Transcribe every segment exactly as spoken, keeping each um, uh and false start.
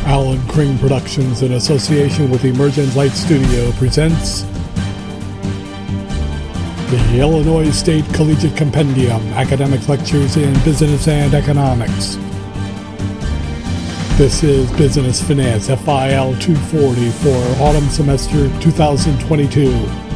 Alan Kring Productions, in association with Emergent Light Studio, presents the Illinois State Collegiate Compendium, Academic Lectures in Business and Economics. This is Business Finance, F I L two forty for autumn semester two thousand twenty-two.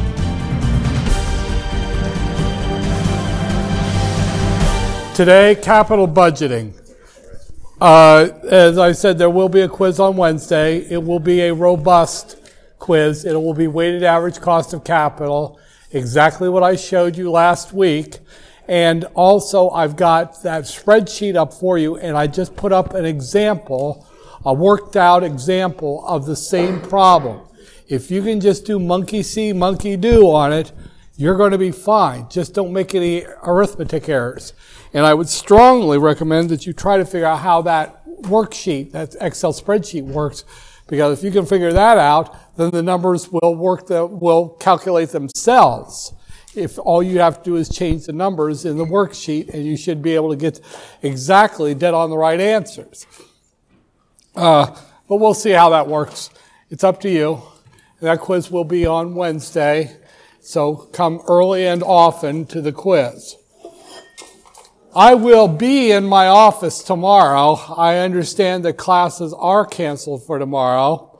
Today, capital budgeting. Uh, as I said, there will be a quiz on Wednesday. It will be a robust quiz. It will be weighted average cost of capital, exactly what I showed you last week. And also, I've got that spreadsheet up for you, and I just put up an example, a worked out example of the same problem. If you can just do monkey see, monkey do on it, you're going to be fine. Just don't make any arithmetic errors. And I would strongly recommend that you try to figure out how that worksheet, that Excel spreadsheet works, because if you can figure that out, then the numbers will work, the, will calculate themselves. If all you have to do is change the numbers in the worksheet, and you should be able to get exactly dead on the right answers. Uh, but we'll see how that works. It's up to you. That quiz will be on Wednesday, so come early and often to the quiz. I will be in my office tomorrow. I understand that classes are canceled for tomorrow.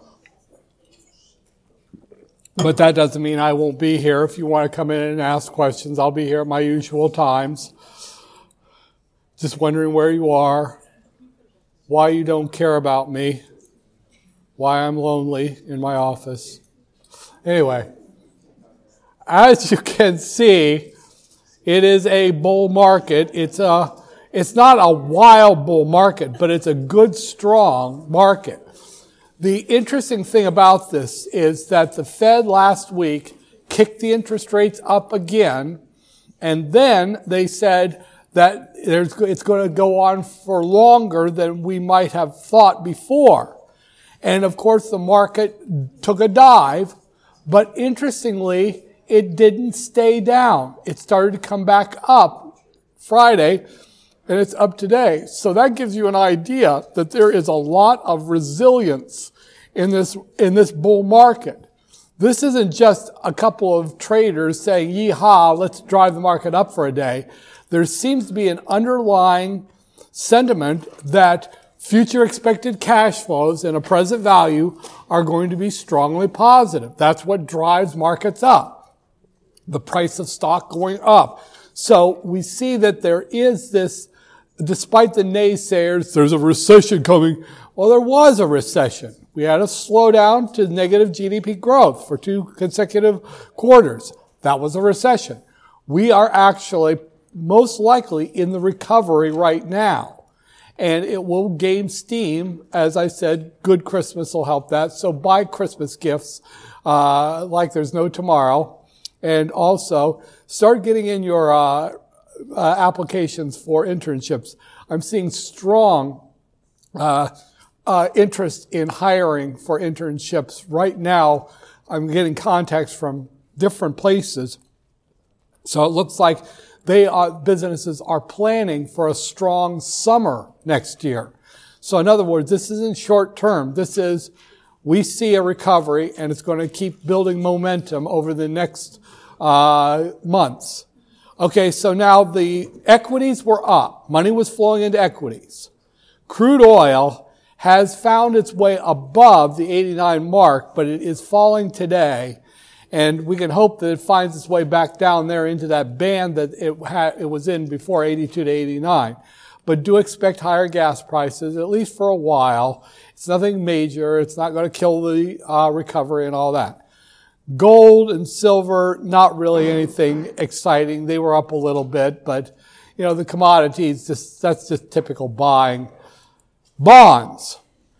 But that doesn't mean I won't be here. If you want to come in and ask questions, I'll be here at my usual times. Just wondering where you are, why you don't care about me, why I'm lonely in my office. Anyway, as you can see, it is a bull market. It's a, it's not a wild bull market, but it's a good, strong market. The interesting thing about this is that the Fed last week kicked the interest rates up again, and then they said that there's, it's going to go on for longer than we might have thought before. And of course, the market took a dive, but interestingly, it didn't stay down. It started to come back up Friday, and it's up today. So that gives you an idea that there is a lot of resilience in this, in this bull market. This isn't just a couple of traders saying, yee-haw, let's drive the market up for a day. There seems to be an underlying sentiment that future expected cash flows and a present value are going to be strongly positive. That's what drives markets up. The price of stock going up. So we see that there is this, despite the naysayers, there's a recession coming. Well, there was a recession. We had a slowdown to negative G D P growth for two consecutive quarters. That was a recession. We are actually most likely in the recovery right now. And it will gain steam. As I said, good Christmas will help that. So buy Christmas gifts uh, like there's no tomorrow. And also, start getting in your uh, uh, applications for internships. I'm seeing strong uh, uh, interest in hiring for internships. Right now, I'm getting contacts from different places. So it looks like they are, businesses are planning for a strong summer next year. So in other words, this isn't short term. This is, we see a recovery, and it's going to keep building momentum over the next uh months. Okay, so now the equities were up. Money was flowing into equities. Crude oil has found its way above the eighty-nine mark, but it is falling today. And we can hope that it finds its way back down there into that band that it had, it was in before eighty-two to eighty-nine. But do expect higher gas prices, at least for a while. It's nothing major. It's not going to kill the uh, recovery and all that. Gold and silver, not really anything exciting. They were up a little bit, but, you know, the commodities, just, that's just typical buying. Bonds.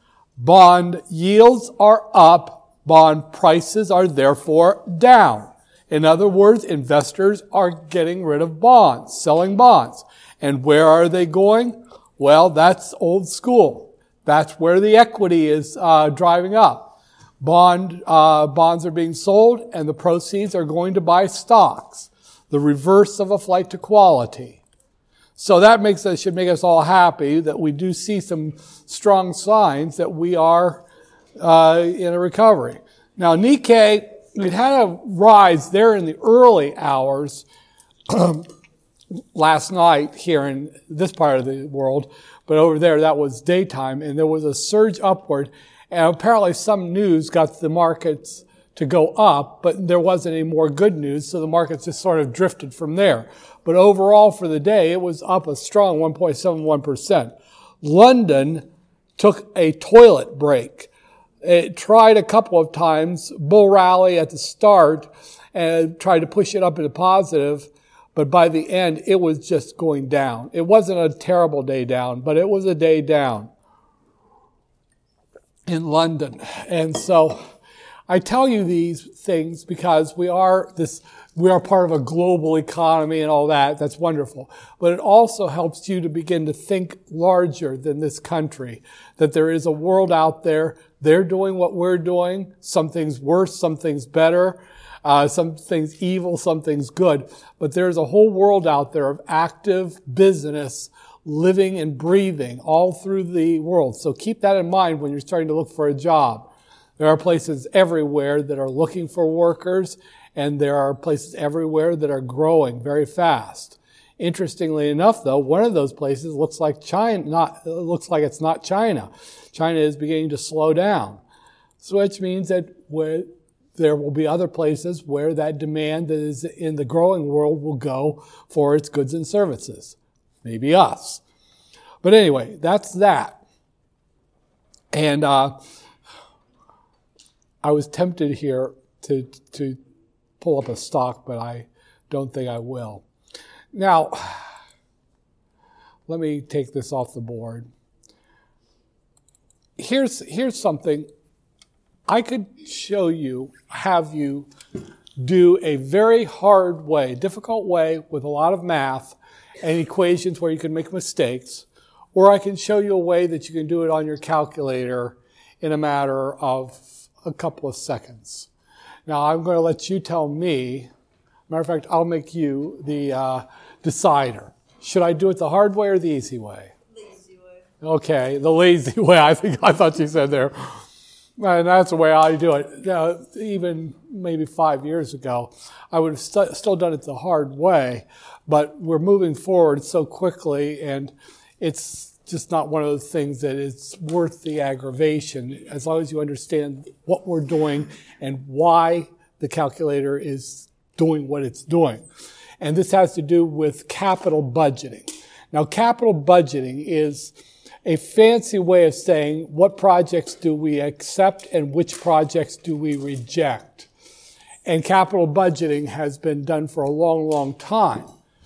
Bond yields are up. Bond prices are therefore down. In other words, investors are getting rid of bonds, selling bonds. And where are they going? Well, that's old school. That's where the equity is uh, driving up. Bond, uh, bonds are being sold, and the proceeds are going to buy stocks. The reverse of a flight to quality. So that makes us, should make us all happy that we do see some strong signs that we are uh, in a recovery. Now, Nikkei, it had a rise there in the early hours last night here in this part of the world, but over there that was daytime, and there was a surge upward, and apparently some news got the markets to go up, but there wasn't any more good news, so the markets just sort of drifted from there. But overall for the day, it was up a strong one point seven one percent. London took a toilet break. It tried a couple of times, bull rally at the start, and tried to push it up into positive, but by the end, it was just going down. It wasn't a terrible day down, but it was a day down in London. And so I tell you these things because we are this, we are part of a global economy and all that. That's wonderful. But it also helps you to begin to think larger than this country, that there is a world out there. They're doing what we're doing. Some things worse, some things better. Uh, some things evil, some things good. But there's a whole world out there of active business living and breathing all through the world. So keep that in mind when you're starting to look for a job. There are places everywhere that are looking for workers, and there are places everywhere that are growing very fast. Interestingly enough, though, one of those places looks like China, not, looks like it's not China. China is beginning to slow down. So which means that where there will be other places where that demand that is in the growing world will go for its goods and services. Maybe us. But anyway, that's that. And uh, I was tempted here to to pull up a stock, but I don't think I will. Now, let me take this off the board. Here's here's something. I could show you, have you do a very hard way, difficult way with a lot of math and equations where you can make mistakes, or I can show you a way that you can do it on your calculator in a matter of a couple of seconds. Now, I'm going to let you tell me. Matter of fact, I'll make you the uh, decider. Should I do it the hard way or the easy way? Lazy way. Okay, the lazy way. I think I thought you said there. And that's the way I do it. Now, even maybe five years ago, I would have st- still done it the hard way, but we're moving forward so quickly, and it's just not one of those things that is worth the aggravation, as long as you understand what we're doing and why the calculator is doing what it's doing. And this has to do with capital budgeting. Now, capital budgeting is a fancy way of saying what projects do we accept and which projects do we reject. And capital budgeting has been done for a long, long time.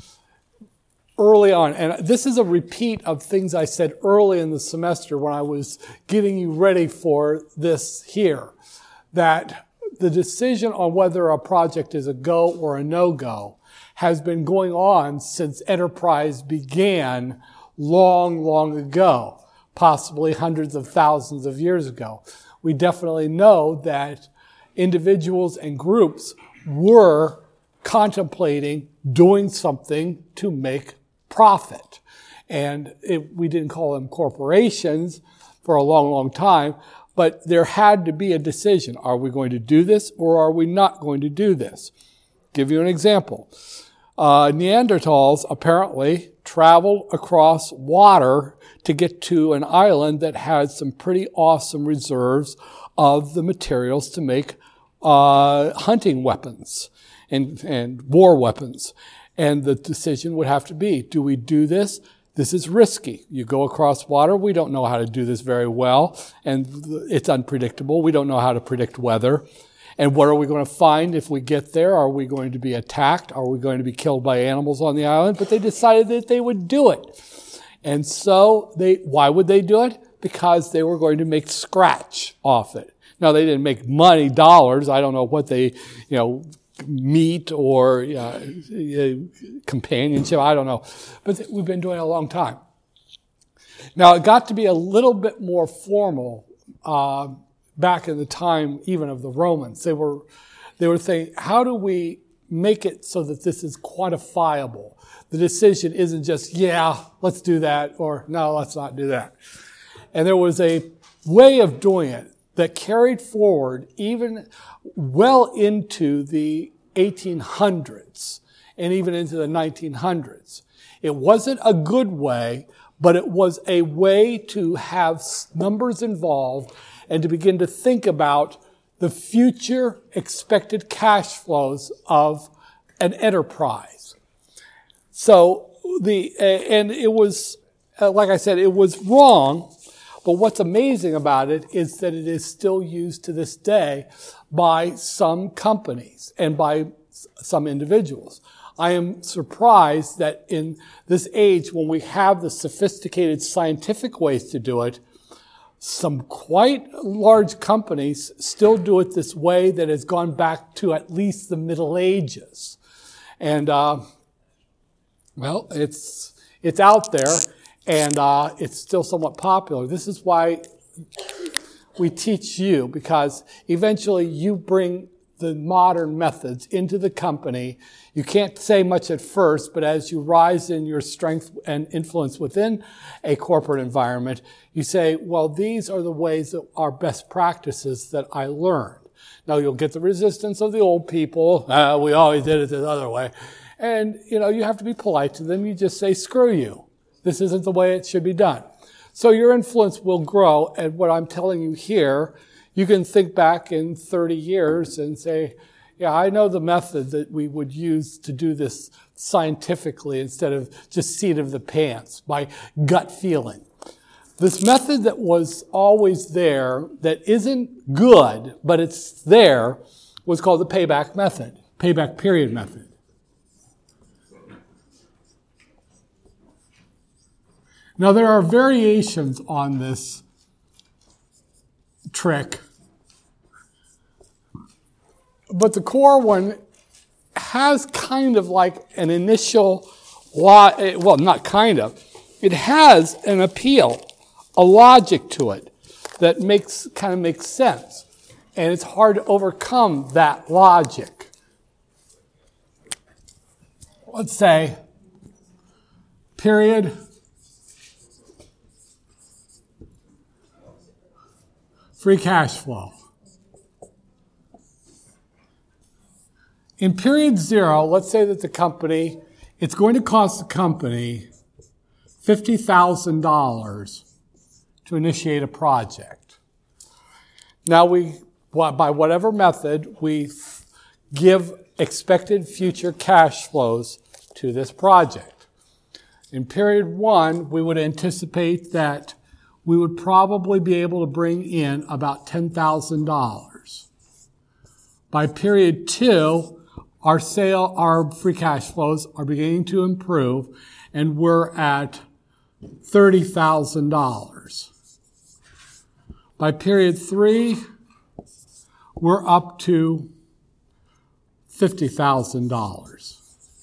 Early on, and this is a repeat of things I said early in the semester when I was getting you ready for this here, that the decision on whether a project is a go or a no-go has been going on since enterprise began long, long ago, possibly hundreds of thousands of years ago. We definitely know that individuals and groups were contemplating doing something to make profit. And it, we didn't call them corporations for a long, long time, but there had to be a decision. Are we going to do this or are we not going to do this? Give you an example. Uh, Neanderthals apparently traveled across water to get to an island that had some pretty awesome reserves of the materials to make uh, hunting weapons and, and war weapons. And the decision would have to be, do we do this? This is risky. You go across water. We don't know how to do this very well, and it's unpredictable. We don't know how to predict weather. And what are we going to find if we get there? Are we going to be attacked? Are we going to be killed by animals on the island? But they decided that they would do it. And so they, why would they do it? Because they were going to make scratch off it. Now, they didn't make money, dollars. I don't know what they, you know, meat or uh, companionship. I don't know. But we've been doing it a long time. Now, it got to be a little bit more formal uh, back in the time even of the Romans. They were, they were saying, how do we make it so that this is quantifiable, the decision isn't just, yeah, let's do that, or no, let's not do that. And there was a way of doing it that carried forward even well into the eighteen hundreds and even into the nineteen hundreds. It wasn't a good way, but it was a way to have numbers involved and to begin to think about the future expected cash flows of an enterprise. So the, and it was, like I said, it was wrong, but what's amazing about it is that it is still used to this day by some companies and by some individuals. I am surprised that in this age, when we have the sophisticated scientific ways to do it, some quite large companies still do it this way that has gone back to at least the Middle Ages. And, uh, well, it's, it's out there, and, uh, it's still somewhat popular. This is why we teach you, because eventually you bring the modern methods into the company. You can't say much at first, but as you rise in your strength and influence within a corporate environment, you say, well, these are the ways that are best practices that I learned. Now, you'll get the resistance of the old people. Uh, we always did it this other way. And, you know, you have to be polite to them. You just say, screw you. This isn't the way it should be done. So your influence will grow. And what I'm telling you here, you can think back in thirty years and say, yeah, I know the method that we would use to do this scientifically instead of just seat of the pants, by gut feeling. This method that was always there, that isn't good, but it's there, was called the payback method, payback period method. Now, there are variations on this trick, but the core one has kind of like an initial, lo- well, not kind of, it has an appeal, a logic to it that makes kind of makes sense, and it's hard to overcome that logic. Let's say period free cash flow. In period zero, let's say that the company, it's going to cost the company fifty thousand dollars to initiate a project. Now we, by whatever method, we give expected future cash flows to this project. In period one, we would anticipate that we would probably be able to bring in about ten thousand dollars. By period two, our sale, our free cash flows are beginning to improve, and we're at thirty thousand dollars. By period three, we're up to fifty thousand dollars.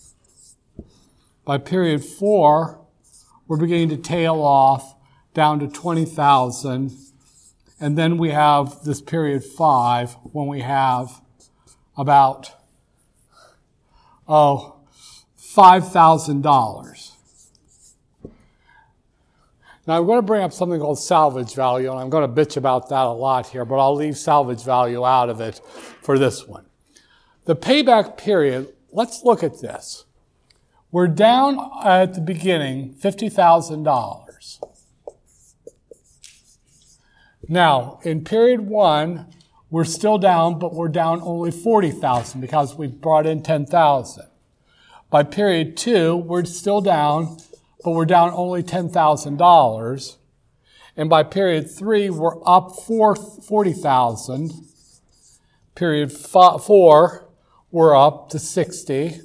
By period four, we're beginning to tail off down to twenty thousand, and then we have this period five when we have about, oh, five thousand dollars. Now I'm going to bring up something called salvage value, and I'm going to bitch about that a lot here, but I'll leave salvage value out of it for this one. The payback period, let's look at this. We're down at the beginning fifty thousand dollars. Now, in period one, we're still down, but we're down only forty thousand because we've brought in ten thousand. By period two, we're still down, but we're down only ten thousand dollars. And by period three, we're up forty thousand. Period four, we're up to sixty.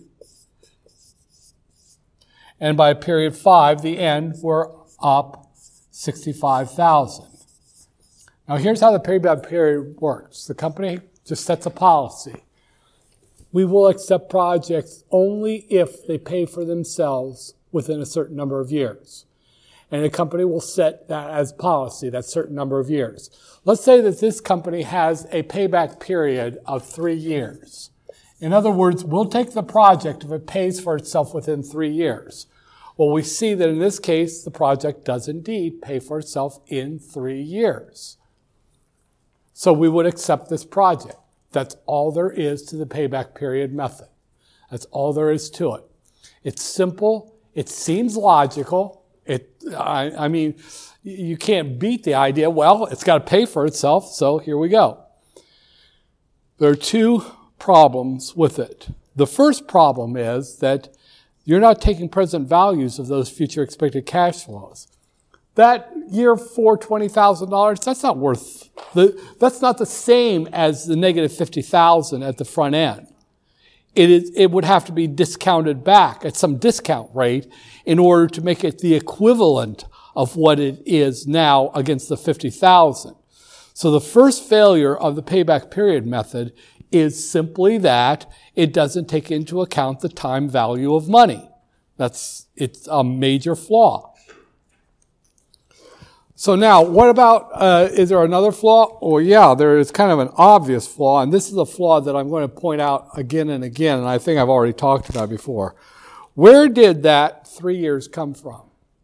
And by period five, the end, we're up sixty-five thousand. Now, here's how the payback period works. The company just sets a policy. We will accept projects only if they pay for themselves within a certain number of years. And the company will set that as policy, that certain number of years. Let's say that this company has a payback period of three years. In other words, we'll take the project if it pays for itself within three years. Well, we see that in this case, the project does indeed pay for itself in three years. So we would accept this project. That's all there is to the payback period method. That's all there is to it. It's simple. It seems logical. It, I, I mean, you can't beat the idea, well, it's got to pay for itself, so here we go. There are two problems with it. The first problem is that you're not taking present values of those future expected cash flows. That year four, twenty thousand dollars, that's not worth, the, that's not the same as the negative fifty thousand dollars at the front end. It is, it would have to be discounted back at some discount rate in order to make it the equivalent of what it is now against the fifty thousand dollars. So the first failure of the payback period method is simply that it doesn't take into account the time value of money. That's, it's a major flaw. So now, what about, uh, is there another flaw? Oh yeah, there is kind of an obvious flaw, and this is a flaw that I'm going to point out again and again, and I think I've already talked about before. Where did that three years come from?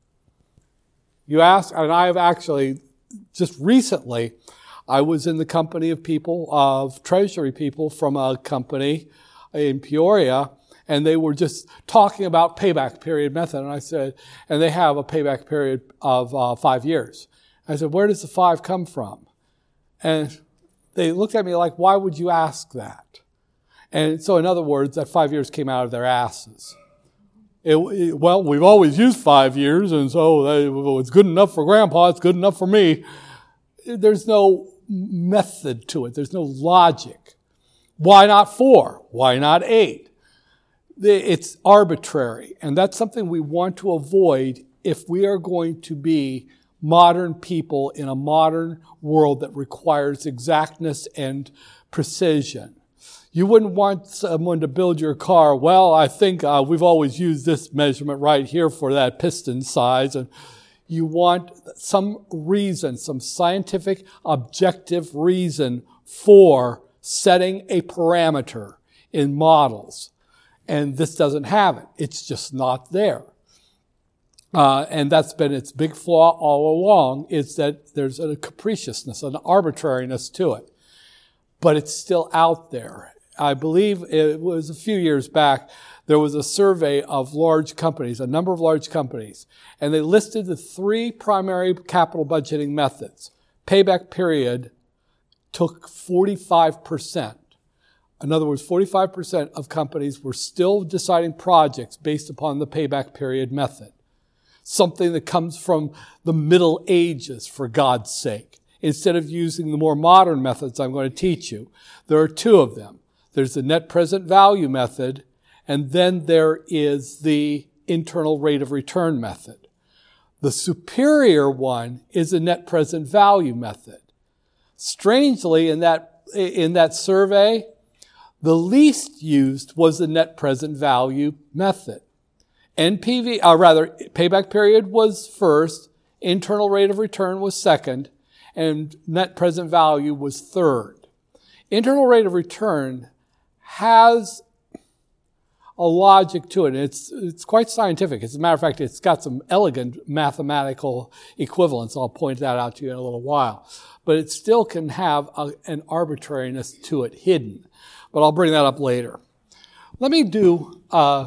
You ask, and I've actually, just recently, I was in the company of people, of treasury people from a company in Peoria, and they were just talking about payback period method. And I said, and they have a payback period of uh, five years. I said, where does the five come from? And they looked at me like, why would you ask that? And so in other words, that five years came out of their asses. It, it, well, we've always used five years, and so they, well, it's good enough for Grandpa, it's good enough for me. There's no method to it. There's no logic. Why not four? Why not eight? It's arbitrary, and that's something we want to avoid if we are going to be modern people in a modern world that requires exactness and precision. You wouldn't want someone to build your car, well, I think uh, we've always used this measurement right here for that piston size, and you want some reason, some scientific, objective reason for setting a parameter in models. And this doesn't have it. It's just not there. Uh, and that's been its big flaw all along, is that there's a capriciousness, an arbitrariness to it. But it's still out there. I believe it was a few years back, there was a survey of large companies, a number of large companies, and they listed the three primary capital budgeting methods. Payback period took forty-five percent. In other words, forty-five percent of companies were still deciding projects based upon the payback period method. Something that comes from the Middle Ages, for God's sake. Instead of using the more modern methods I'm going to teach you, there are two of them. There's the net present value method, and then there is the internal rate of return method. The superior one is the net present value method. Strangely, in that, in that survey, the least used was the net present value method. N P V, or rather, payback period was first, internal rate of return was second, and net present value was third. Internal rate of return has a logic to it. It's, it's quite scientific. As a matter of fact, it's got some elegant mathematical equivalents. I'll point that out to you in a little while. But it still can have a, an arbitrariness to it hidden. But I'll bring that up later. Let me do, uh,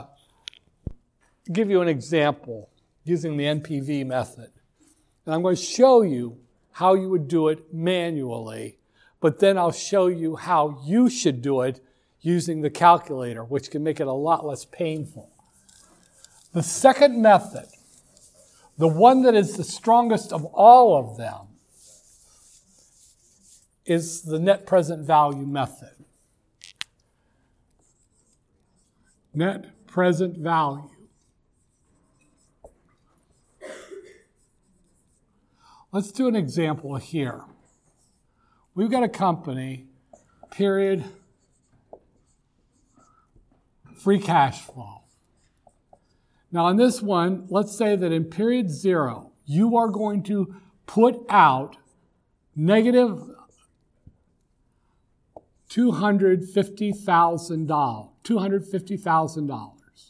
give you an example using the N P V method. And I'm going to show you how you would do it manually, but then I'll show you how you should do it using the calculator, which can make it a lot less painful. The second method, the one that is the strongest of all of them, is the net present value method. Net present value. Let's do an example here. We've got a company, period, free cash flow. Now on this one, let's say that in period zero, you are going to put out negative two hundred fifty thousand dollars. two hundred fifty thousand dollars.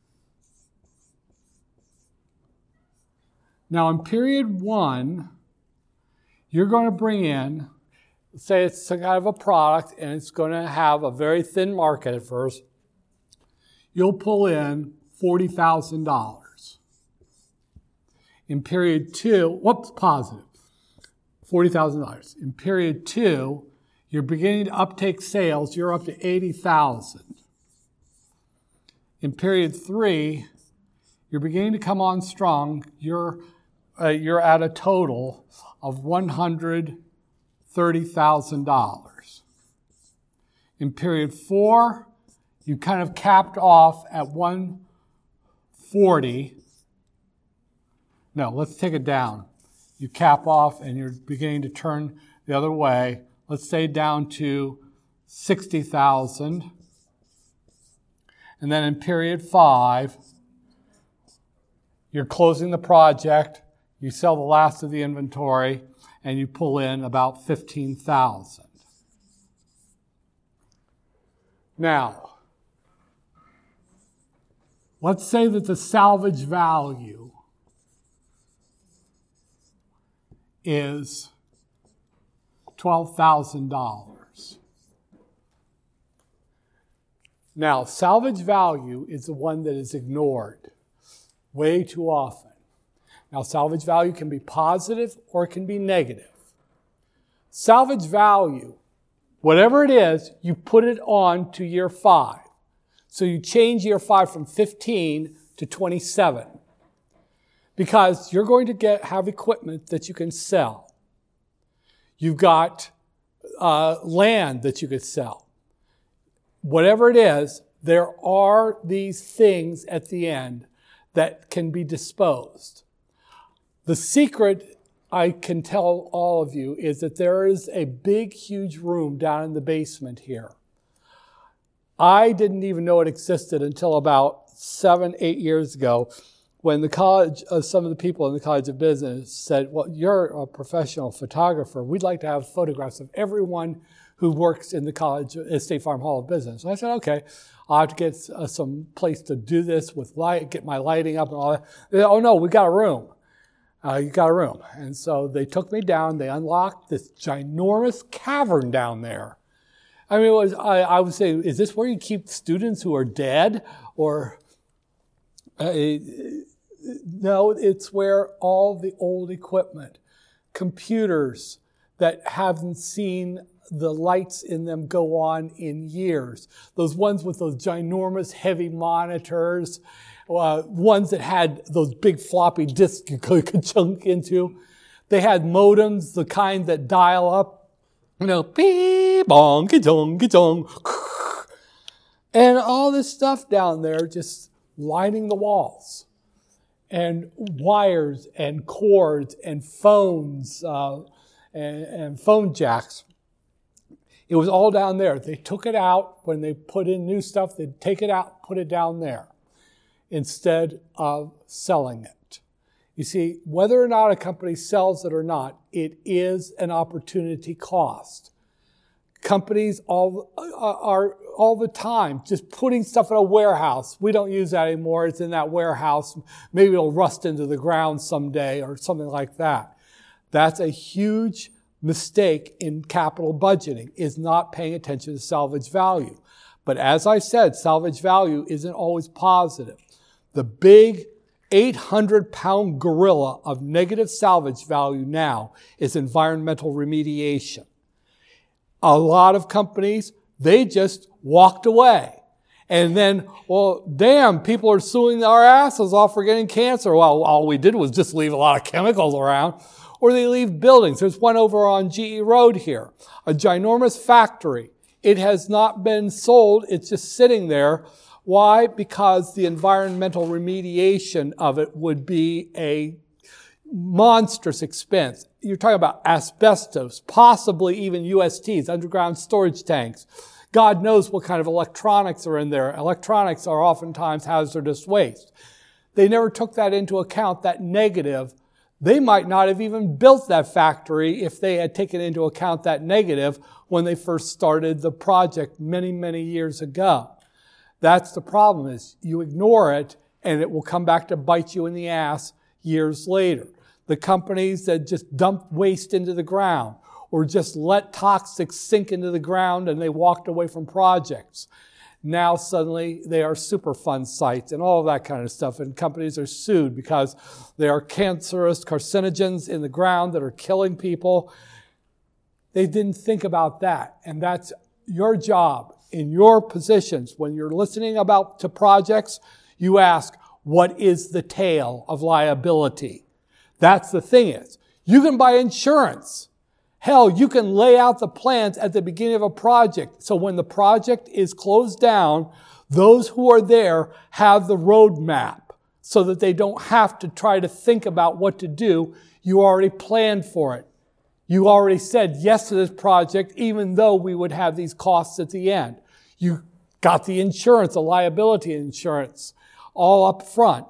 Now in period one, you're going to bring in, say it's some kind of a product and it's going to have a very thin market at first. You'll pull in forty thousand dollars. In period two, whoops, positive, forty thousand dollars. In period two, you're beginning to uptake sales, you're up to eighty thousand dollars. In period three, you're beginning to come on strong, you're, uh, you're at a total of one hundred thirty thousand dollars. In period four, you kind of capped off at one hundred forty. No, let's take it down. You cap off and you're beginning to turn the other way. Let's say down to sixty thousand. And then in period five, you're closing the project, you sell the last of the inventory, and you pull in about fifteen thousand. Now, let's say that the salvage value is twelve thousand dollars. Now, salvage value is the one that is ignored way too often. Now, salvage value can be positive or it can be negative. Salvage value, whatever it is, you put it on to year five. So you change year five from fifteen to twenty-seven. Because you're going to get have equipment that you can sell. You've got uh, land that you could sell. Whatever it is, there are these things at the end that can be disposed. The secret, I can tell all of you, is that there is a big, huge room down in the basement here. I didn't even know it existed until about seven, eight years ago, when the college, uh, some of the people in the College of Business said, well, you're a professional photographer. We'd like to have photographs of everyone who works in the College, uh, State Farm Hall of Business. So I said, okay, I'll have to get uh, some place to do this with light, get my lighting up and all that. They said, oh no, we got a room. Uh, you got a room. And so they took me down, they unlocked this ginormous cavern down there. I mean, it was, I, I would say, is this where you keep students who are dead? Or, uh, no, it's where all the old equipment, computers that haven't seen the lights in them go on in years, those ones with those ginormous heavy monitors, uh, ones that had those big floppy disks you could chunk into. They had modems, the kind that dial up, you know, beep, bong, ka-dong, ka-dong, and all this stuff down there just lining the walls. And wires and cords and phones uh, and, and phone jacks. It was all down there. They took it out. When they put in new stuff, they'd take it out, put it down there instead of selling it. You see, whether or not a company sells it or not, it is an opportunity cost. Companies all are all the time just putting stuff in a warehouse. We don't use that anymore. It's in that warehouse. Maybe it'll rust into the ground someday or something like that. That's a huge mistake in capital budgeting, is not paying attention to salvage value. But as I said, salvage value isn't always positive. The big eight hundred pound gorilla of negative salvage value now is environmental remediation. A lot of companies, they just walked away. And then, well, damn, people are suing our asses off for getting cancer. Well, all we did was just leave a lot of chemicals around. Or they leave buildings. There's one over on G E Road here, a ginormous factory. It has not been sold. It's just sitting there. Why? Because the environmental remediation of it would be a monstrous expense. You're talking about asbestos, possibly even U S Ts, underground storage tanks. God knows what kind of electronics are in there. Electronics are oftentimes hazardous waste. They never took that into account, that negative They might not have even built that factory if they had taken into account that negative when they first started the project many, many years ago. That's the problem, is you ignore it and it will come back to bite you in the ass years later. The companies that just dump waste into the ground or just let toxics sink into the ground and they walked away from projects. Now suddenly they are Superfund sites and all of that kind of stuff, and companies are sued because there are cancerous carcinogens in the ground that are killing people. They didn't think about that, and that's your job in your positions. When you're listening about to projects, you ask, what is the tail of liability? That's the thing is, you can buy insurance. Hell, you can lay out the plans at the beginning of a project. So when the project is closed down, those who are there have the roadmap so that they don't have to try to think about what to do. You already planned for it. You already said yes to this project, even though we would have these costs at the end. You got the insurance, the liability insurance, all up front.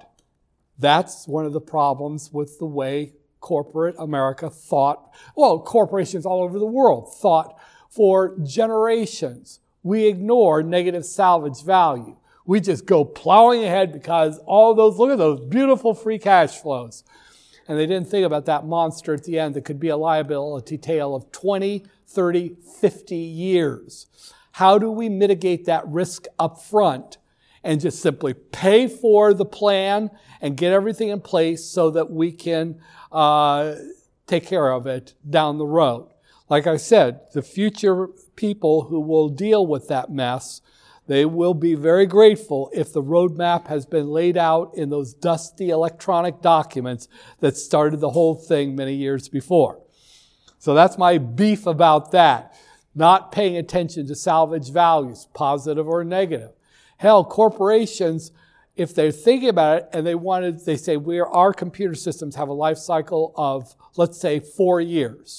That's one of the problems with the way corporate America thought, well, corporations all over the world thought for generations. We ignore negative salvage value. We just go plowing ahead because all those, look at those beautiful free cash flows. And they didn't think about that monster at the end that could be a liability tail of twenty, thirty, fifty years. How do we mitigate that risk up front and just simply pay for the plan and get everything in place so that we can uh, take care of it down the road? Like I said, the future people who will deal with that mess, they will be very grateful if the roadmap has been laid out in those dusty electronic documents that started the whole thing many years before. So that's my beef about that. Not paying attention to salvage values, positive or negative. Hell, corporations, if they're thinking about it and they wanted, they say, we're, our computer systems have a life cycle of, let's say, four years.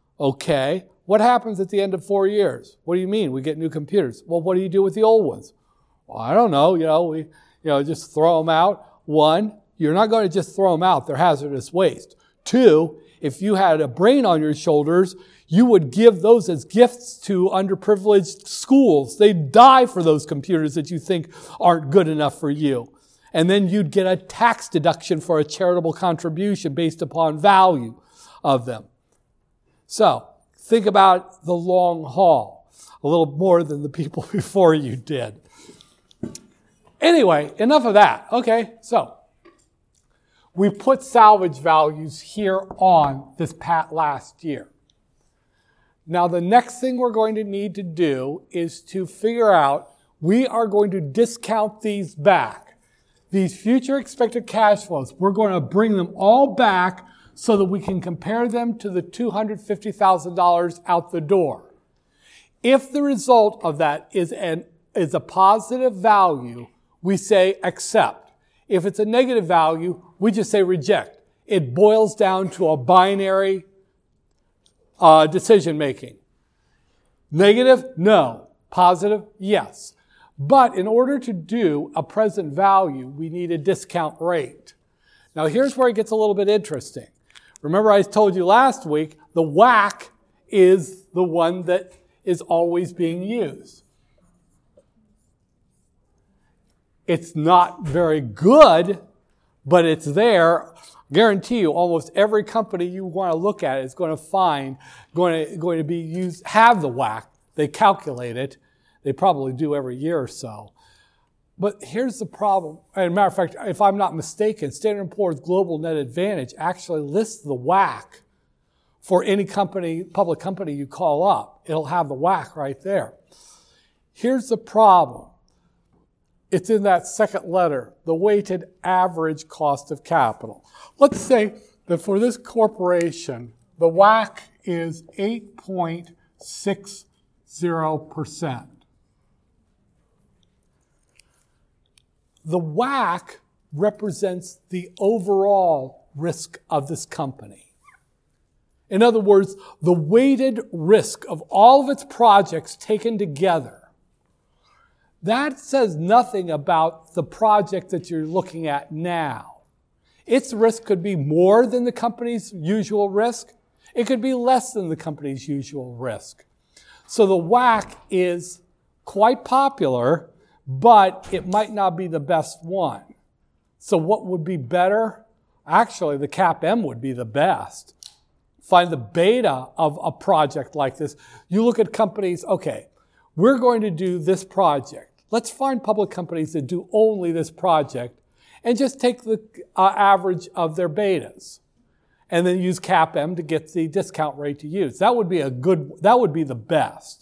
Okay. What happens at the end of four years? What do you mean? We get new computers. Well, what do you do with the old ones? Well, I don't know. You know, we, you know, just throw them out. One, you're not going to just throw them out. They're hazardous waste. Two, if you had a brain on your shoulders, you would give those as gifts to underprivileged schools. They'd die for those computers that you think aren't good enough for you. And then you'd get a tax deduction for a charitable contribution based upon value of them. So, think about the long haul, a little more than the people before you did. Anyway, enough of that. Okay, so we put salvage values here on this pat last year. Now, the next thing we're going to need to do is to figure out, we are going to discount these back. These future expected cash flows, we're going to bring them all back so that we can compare them to the two hundred fifty thousand dollars out the door. If the result of that is an is a positive value, we say accept. If it's a negative value, we just say reject. It boils down to a binary uh, decision making. Negative, no. Positive, yes. But in order to do a present value, we need a discount rate. Now here's where it gets a little bit interesting. Remember I told you last week, the W A C C is the one that is always being used. It's not very good, but it's there. Guarantee you, almost every company you want to look at is going to find, going to, going to be used, have the W A C C. They calculate it. They probably do every year or so. But here's the problem. As a matter of fact, if I'm not mistaken, Standard and Poor's Global Net Advantage actually lists the W A C C for any company, public company you call up. It'll have the W A C C right there. Here's the problem. It's in that second letter, the weighted average cost of capital. Let's say that for this corporation, the W A C C is eight point six zero percent. The W A C C represents the overall risk of this company. In other words, the weighted risk of all of its projects taken together. That says nothing about the project that you're looking at now. Its risk could be more than the company's usual risk. It could be less than the company's usual risk. So the W A C is quite popular, but it might not be the best one. So what would be better? Actually, the CAPM would be the best. Find the beta of a project like this. You look at companies, okay, we're going to do this project. Let's find public companies that do only this project and just take the uh, average of their betas and then use CAPM to get the discount rate to use. That would be a good, that would be the best.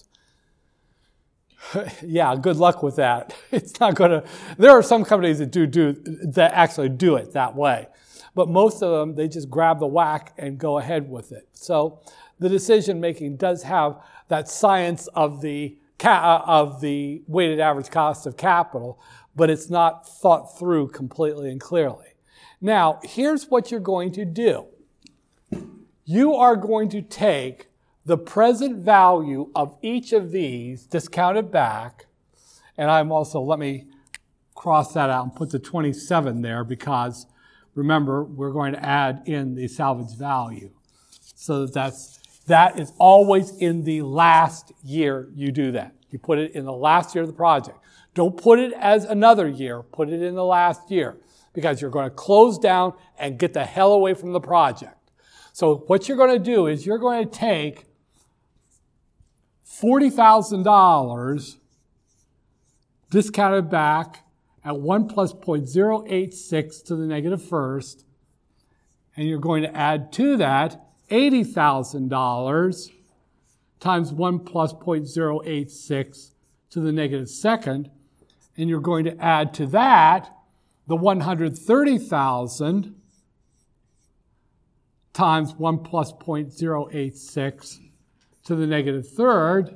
Yeah, good luck with that. It's not going to, there are some companies that do do, that actually do it that way. But most of them, they just grab the W A C and go ahead with it. So the decision making does have that science of the ca- of the weighted average cost of capital, but it's not thought through completely and clearly. Now, here's what you're going to do. You are going to take the present value of each of these discounted back, and I'm also, let me cross that out and put the twenty-seven there because remember, we're going to add in the salvage value. So that's, that is always in the last year you do that. You put it in the last year of the project. Don't put it as another year. Put it in the last year because you're going to close down and get the hell away from the project. So what you're going to do is you're going to take forty thousand dollars discounted back at one plus zero point zero eight six to the negative first, and you're going to add to that eighty thousand dollars times one plus zero point zero eight six to the negative second, and you're going to add to that the one hundred thirty thousand times one plus zero point zero eight six to the negative third.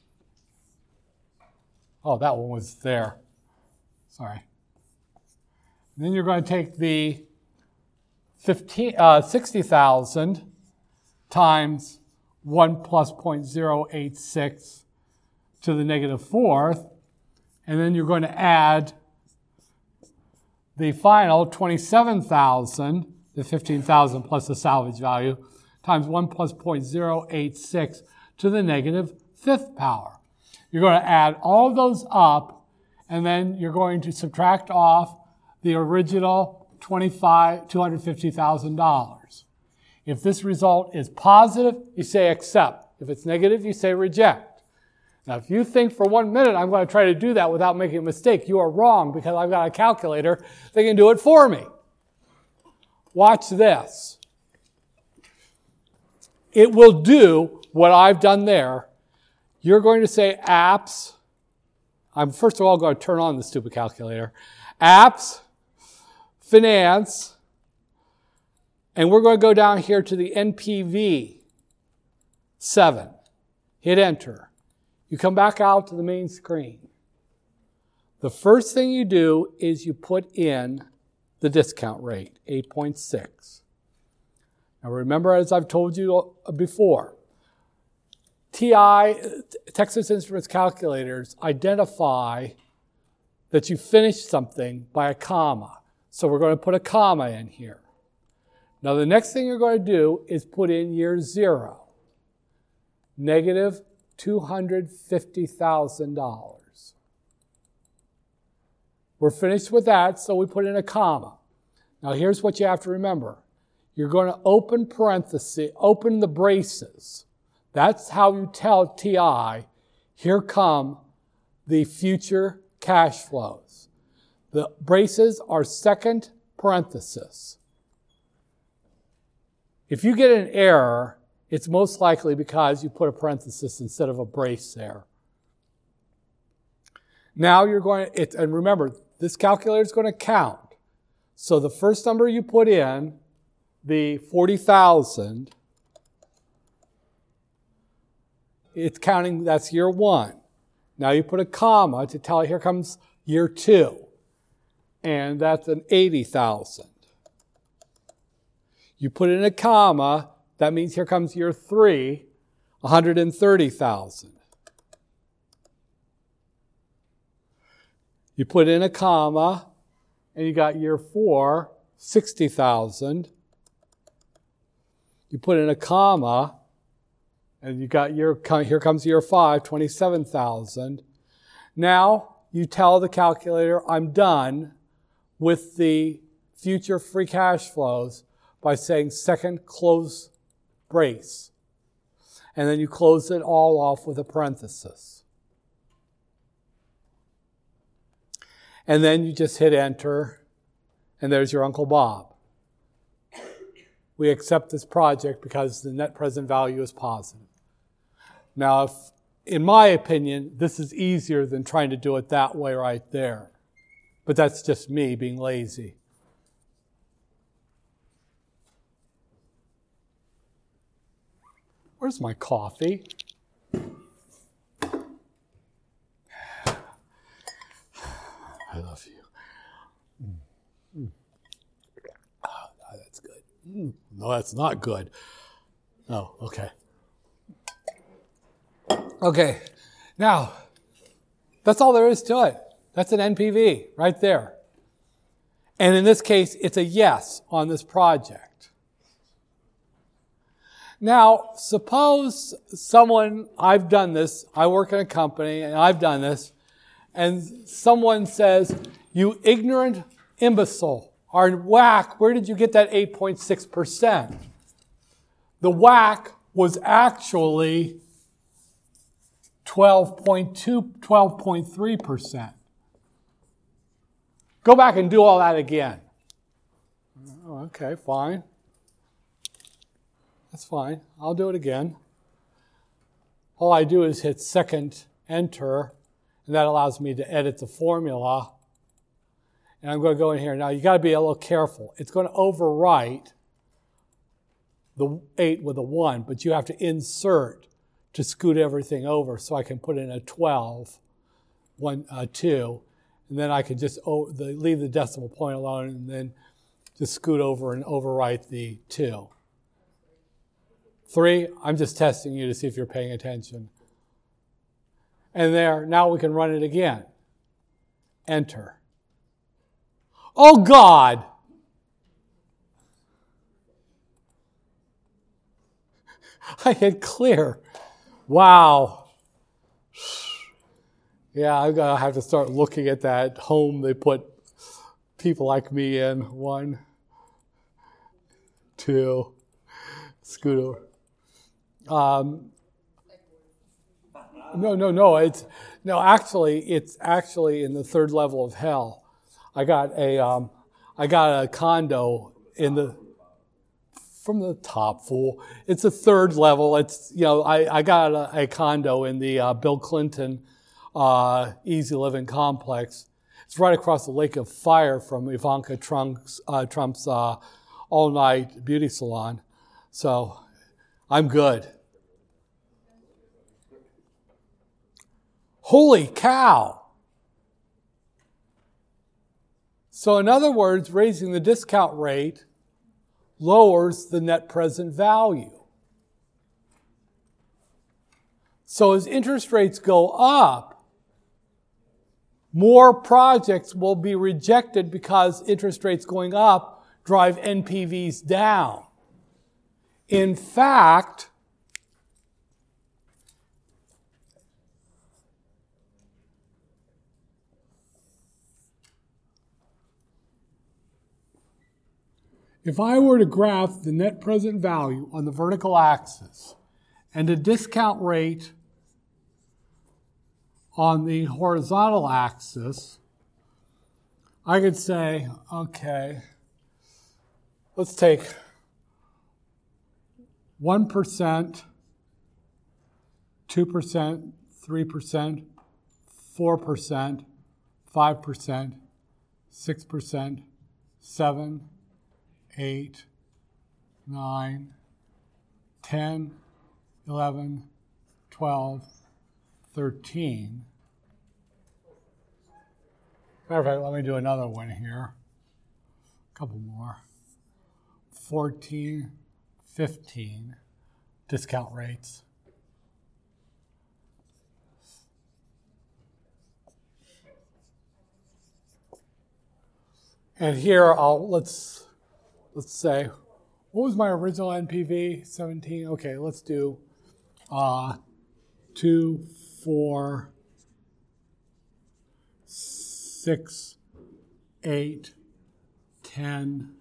Oh, that one was there. Sorry. And then you're going to take the fifteen, uh, sixty thousand times one plus zero point zero eight six to the negative fourth, and then you're going to add the final twenty-seven thousand, the fifteen thousand plus the salvage value, times one plus zero point zero eight six to the negative fifth power. You're going to add all of those up, and then you're going to subtract off the original twenty-five, two hundred fifty thousand dollars. If this result is positive, you say accept. If it's negative, you say reject. Now, if you think for one minute I'm going to try to do that without making a mistake, you are wrong because I've got a calculator that can do it for me. Watch this. It will do what I've done there. You're going to say apps. I'm first of all going to turn on the stupid calculator. Apps, finance, and we're going to go down here to the N P V seven. Hit enter. You come back out to the main screen. The first thing you do is you put in the discount rate, eight point six. Now remember, as I've told you before, T I, Texas Instruments calculators, identify that you finished something by a comma. So we're going to put a comma in here. Now the next thing you're going to do is put in year zero, negative two hundred fifty thousand dollars. We're finished with that, so we put in a comma. Now here's what you have to remember. You're going to open parenthesis, open the braces. That's how you tell T I, here come the future cash flows. The braces are second parenthesis. If you get an error, it's most likely because you put a parenthesis instead of a brace there. Now you're going to, it, and remember, this calculator is going to count. So the first number you put in, the forty thousand, it's counting, that's year one. Now you put a comma to tell, here comes year two. And that's an eighty thousand. You put in a comma, that means here comes year three, one hundred thirty thousand. You put in a comma, and you got year four, sixty thousand. You put in a comma, and you got your, here comes year five, twenty-seven thousand. Now you tell the calculator, I'm done with the future free cash flows by saying second close brace. And then you close it all off with a parenthesis. And then you just hit enter, and there's your Uncle Bob. We accept this project because the net present value is positive. Now, if, in my opinion, this is easier than trying to do it that way right there. But that's just me being lazy. Where's my coffee? I love you. Mm. Mm. Oh, that's good. Mm. No, that's not good. Oh, okay. Okay, now, that's all there is to it. That's an N P V right there. And in this case, it's a yes on this project. Now, suppose someone, I've done this, I work in a company, and I've done this, and someone says, you ignorant imbecile, our W A C C, where did you get that eight point six percent? The W A C C was actually twelve point two, twelve point three percent. Go back and do all that again. Oh, okay, fine. That's fine. I'll do it again. All I do is hit second enter, and that allows me to edit the formula. And I'm going to go in here. Now, you got to be a little careful. It's going to overwrite the eight with a one, but you have to insert to scoot everything over, so I can put in a twelve, one, uh, two, and then I can just o- the, leave the decimal point alone and then just scoot over and overwrite the two. Three, I'm just testing you to see if you're paying attention. And there, now we can run it again. Enter. Oh, God! I hit clear. Wow. Yeah, I'm going to have to start looking at that home they put people like me in. One, two, scoot over. Um, no, no, no. It's no. Actually, it's actually in the third level of hell. I got a, um, I got a condo in the. From the top, fool. It's the third level. It's, you know, I, I got a, a condo in the uh, Bill Clinton uh, Easy Living Complex. It's right across the Lake of Fire from Ivanka Trump's, uh, Trump's uh, all-night beauty salon. So I'm good. Holy cow. So in other words, raising the discount rate lowers the net present value. So as interest rates go up, more projects will be rejected because interest rates going up drive N P Vs down. In fact, if I were to graph the net present value on the vertical axis and a discount rate on the horizontal axis, I could say, okay, let's take one percent, two percent, three percent, four percent, five percent, six percent, seven percent, eight, nine, ten, eleven, twelve, thirteen. Matter of fact, let me do another one here. A couple more. fourteen, fifteen discount rates. And here I'll let's let's say, what was my original N P V? seventeen. Okay, let's do uh, two, four, six, eight, ten,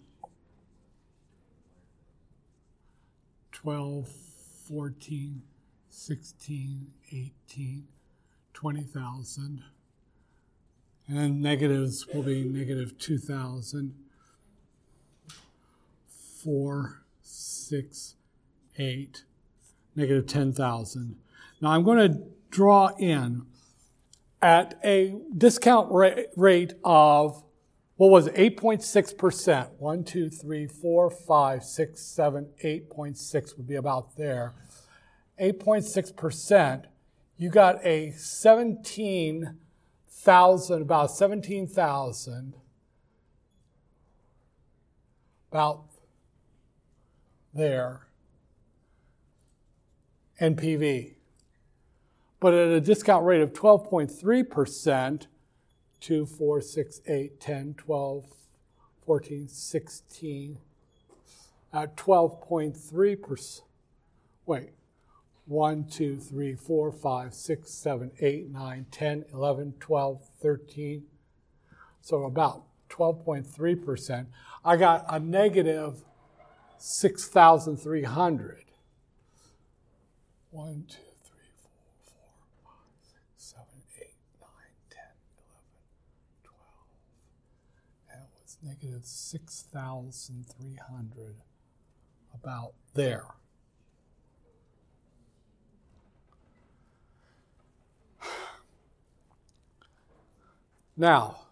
twelve, fourteen, sixteen, eighteen, twenty thousand. And then negatives will be negative two thousand. Four, six, eight, negative ten thousand. Now I'm going to draw in at a discount rate, rate of, what was it, eight point six percent. one, two, three, four, five, six, seven, eight point six would be about there. eight point six percent, you got a seventeen thousand, about seventeen thousand, about there, N P V. But at a discount rate of twelve point three percent, two, four, six, eight, ten, twelve, fourteen, sixteen, at twelve point three percent, wait, one, two, three, four, five, six, seven, eight, nine, ten, eleven, twelve, thirteen, so about twelve point three percent. I got a negative six thousand three hundred. one, two, three, four, four, five, six, seven, eight, nine, ten, eleven, twelve. That was negative six thousand three hundred, about there. Now,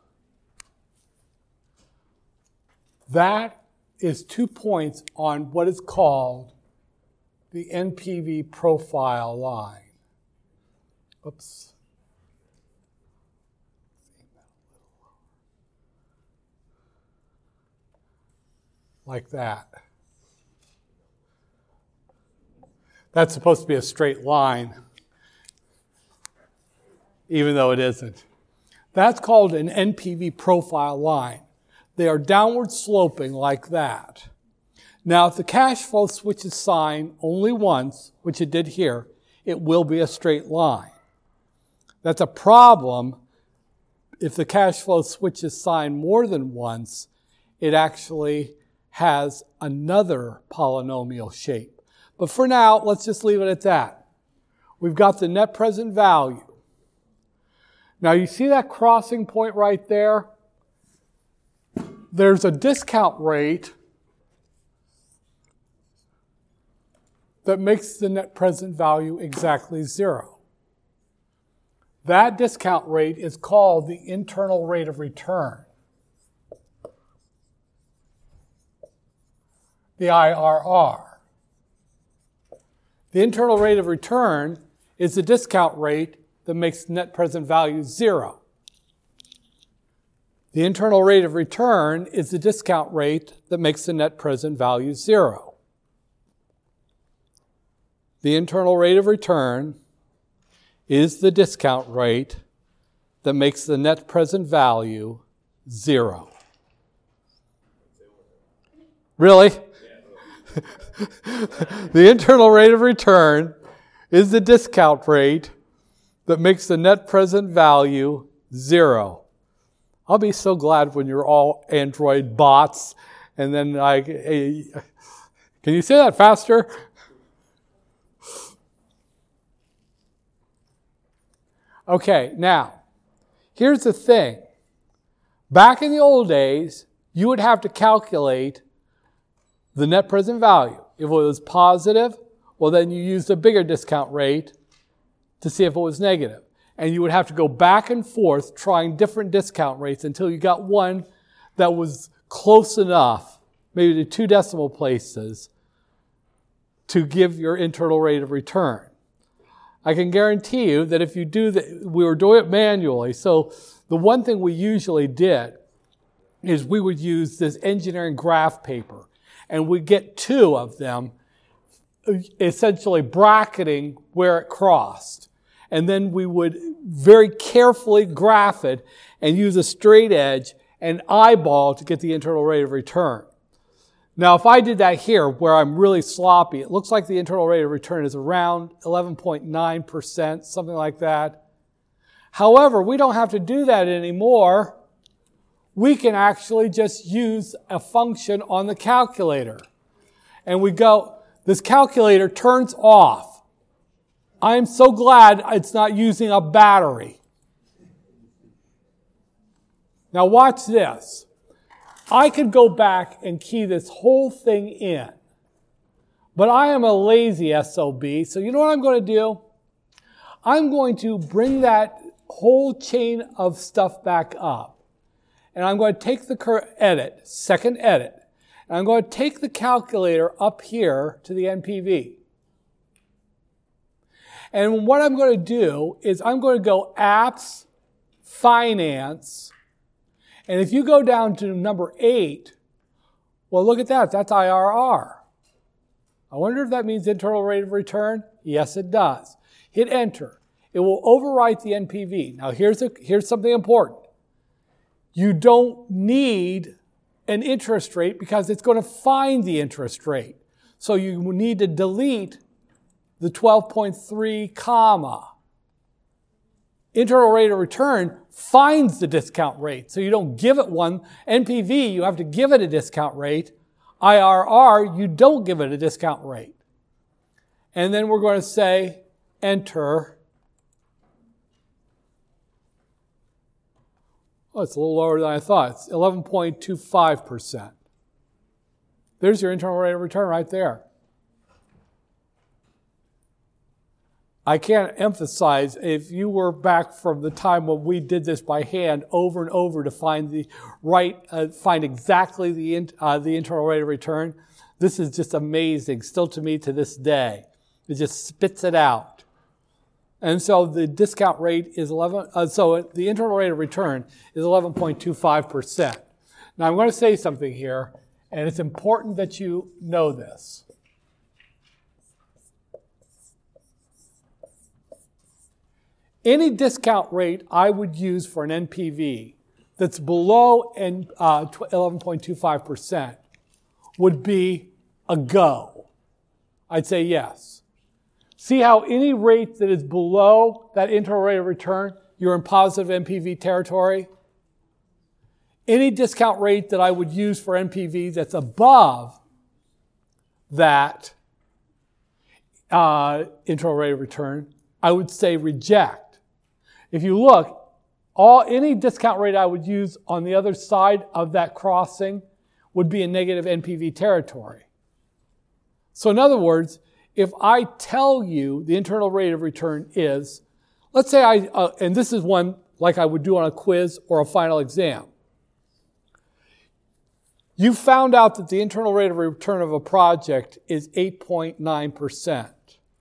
that is two points on what is called the N P V profile line. Oops. Like that. That's supposed to be a straight line, even though it isn't. That's called an N P V profile line. They are downward sloping like that. Now, if the cash flow switches sign only once, which it did here, it will be a straight line. That's a problem. If the cash flow switches sign more than once, it actually has another polynomial shape. But for now, let's just leave it at that. We've got the net present value. Now, you see that crossing point right there? There's a discount rate that makes the net present value exactly zero. That discount rate is called the internal rate of return, the I R R. The internal rate of return is the discount rate that makes net present value zero. The internal rate of return is the discount rate that makes the net present value zero. The internal rate of return is the discount rate that makes the net present value zero. Really? The internal rate of return is the discount rate that makes the net present value zero. I'll be so glad when you're all Android bots, and then I, hey, can you say that faster? Okay, now, here's the thing. Back in the old days, you would have to calculate the net present value. If it was positive, well, then you used a bigger discount rate to see if it was negative. And you would have to go back and forth trying different discount rates until you got one that was close enough, maybe to two decimal places, to give your internal rate of return. I can guarantee you that if you do that, we were doing it manually. So the one thing we usually did is we would use this engineering graph paper, and we'd get two of them, essentially bracketing where it crossed. And then we would very carefully graph it and use a straight edge and eyeball to get the internal rate of return. Now, if I did that here, where I'm really sloppy, it looks like the internal rate of return is around eleven point nine percent, something like that. However, we don't have to do that anymore. We can actually just use a function on the calculator. And we go, this calculator turns off. I'm so glad it's not using a battery. Now watch this. I could go back and key this whole thing in. But I am a lazy S O B, so you know what I'm going to do? I'm going to bring that whole chain of stuff back up. And I'm going to take the cur- edit, second edit, and I'm going to take the calculator up here to the N P V. And what I'm going to do is I'm going to go apps, finance, and if you go down to number eight, well, look at that. That's I R R. I wonder if that means internal rate of return. Yes, it does. Hit enter. It will overwrite the N P V. Now, here's, a, here's something important. You don't need an interest rate because it's going to find the interest rate. So you need to delete the twelve point three comma. Internal rate of return finds the discount rate. So you don't give it one. N P V, you have to give it a discount rate. I R R, you don't give it a discount rate. And then we're going to say enter. Oh, it's a little lower than I thought. It's eleven point two five percent. There's your internal rate of return right there. I can't emphasize, if you were back from the time when we did this by hand over and over to find the right, uh, find exactly the, in, uh, the internal rate of return, this is just amazing, still to me to this day. It just spits it out. And so the discount rate is eleven, uh, so the internal rate of return is eleven point two five percent. Now I'm going to say something here, and it's important that you know this. Any discount rate I would use for an N P V that's below uh, eleven point two five percent would be a go. I'd say yes. See how any rate that is below that internal rate of return, you're in positive N P V territory? Any discount rate that I would use for N P V that's above that uh, internal rate of return, I would say reject. If you look, all any discount rate I would use on the other side of that crossing would be in negative N P V territory. So in other words, if I tell you the internal rate of return is, let's say I, uh, and this is one like I would do on a quiz or a final exam. You found out that the internal rate of return of a project is eight point nine percent.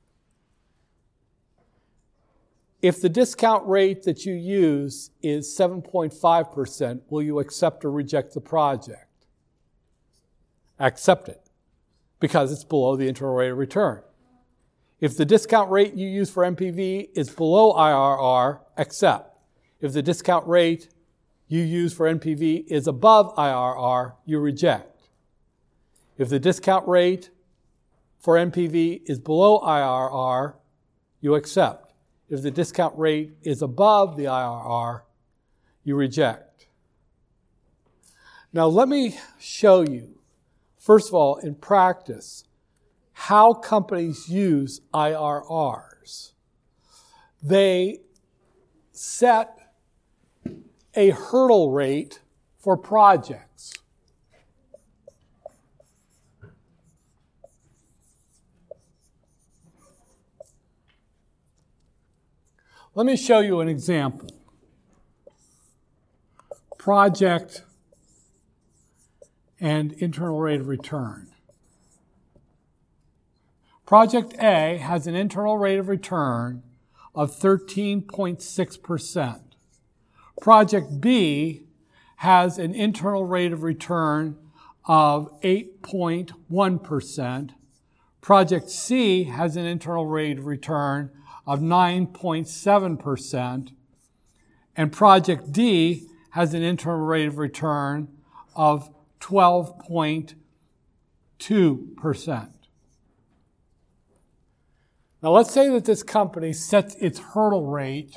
If the discount rate that you use is seven point five percent, will you accept or reject the project? Accept it, because it's below the internal rate of return. If the discount rate you use for N P V is below I R R, accept. If the discount rate you use for N P V is above I R R, you reject. If the discount rate for N P V is below I R R, you accept. If the discount rate is above the I R R, you reject. Now let me show you, first of all, in practice, how companies use I R Rs. They set a hurdle rate for projects. Let me show you an example. Project and internal rate of return. Project A has an internal rate of return of thirteen point six percent. Project B has an internal rate of return of eight point one percent. Project C has an internal rate of return of nine point seven percent. And Project D has an internal rate of return of twelve point two percent. Now let's say that this company sets its hurdle rate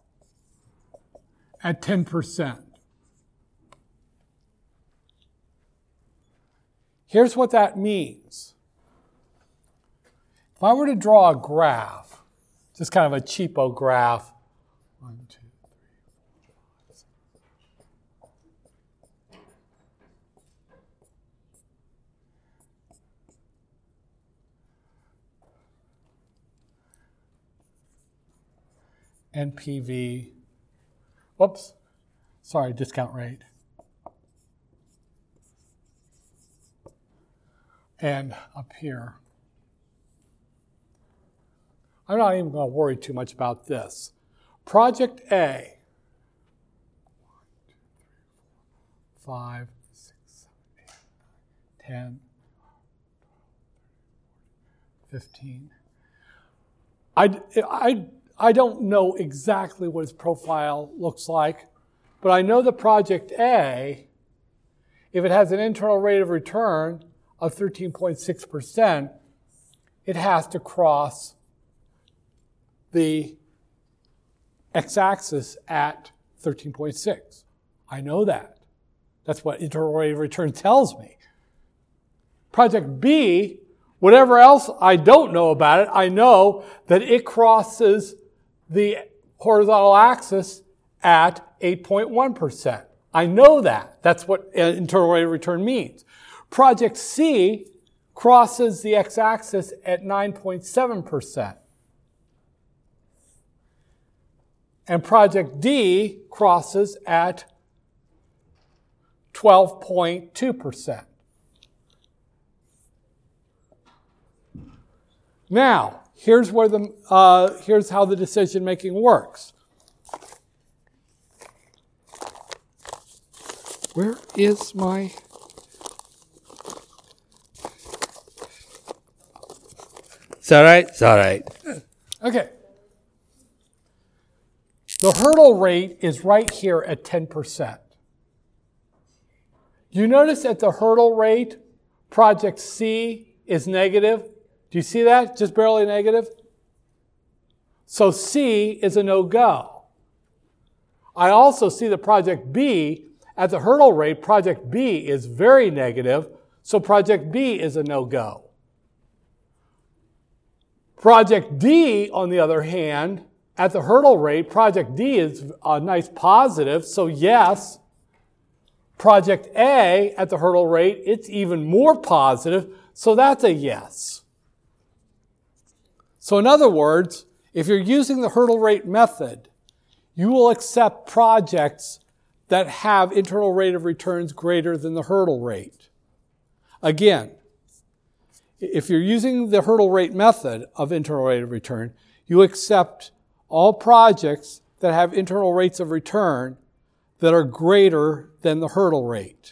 at ten percent. Here's what that means. If I were to draw a graph, just kind of a cheapo graph, one, two, three, four, five, six. N P V, whoops, sorry, discount rate. And up here, I'm not even going to worry too much about this. Project A, one, two, three, four, five, six, seven, eight, nine, ten, fifteen. I, I, I don't know exactly what his profile looks like, but I know the Project A, if it has an internal rate of return of thirteen point six percent, it has to cross the x-axis at thirteen point six. I know that. That's what internal rate of return tells me. Project B, whatever else I don't know about it, I know that it crosses the horizontal axis at eight point one percent. I know that. That's what internal rate of return means. Project C crosses the x-axis at nine point seven percent. And Project D crosses at twelve point two percent. Now, here's where the uh, here's how the decision making works. Where is my? It's all right. It's all right. Okay. The hurdle rate is right here at ten percent. You notice at the hurdle rate, Project C is negative. Do you see that? Just barely negative. So C is a no-go. I also see the Project B, at the hurdle rate, Project B is very negative, so Project B is a no-go. Project D, on the other hand, at the hurdle rate, Project D is a nice positive, so yes. Project A, at the hurdle rate, it's even more positive, so that's a yes. So in other words, if you're using the hurdle rate method, you will accept projects that have internal rate of returns greater than the hurdle rate. Again, if you're using the hurdle rate method of internal rate of return, you accept all projects that have internal rates of return that are greater than the hurdle rate.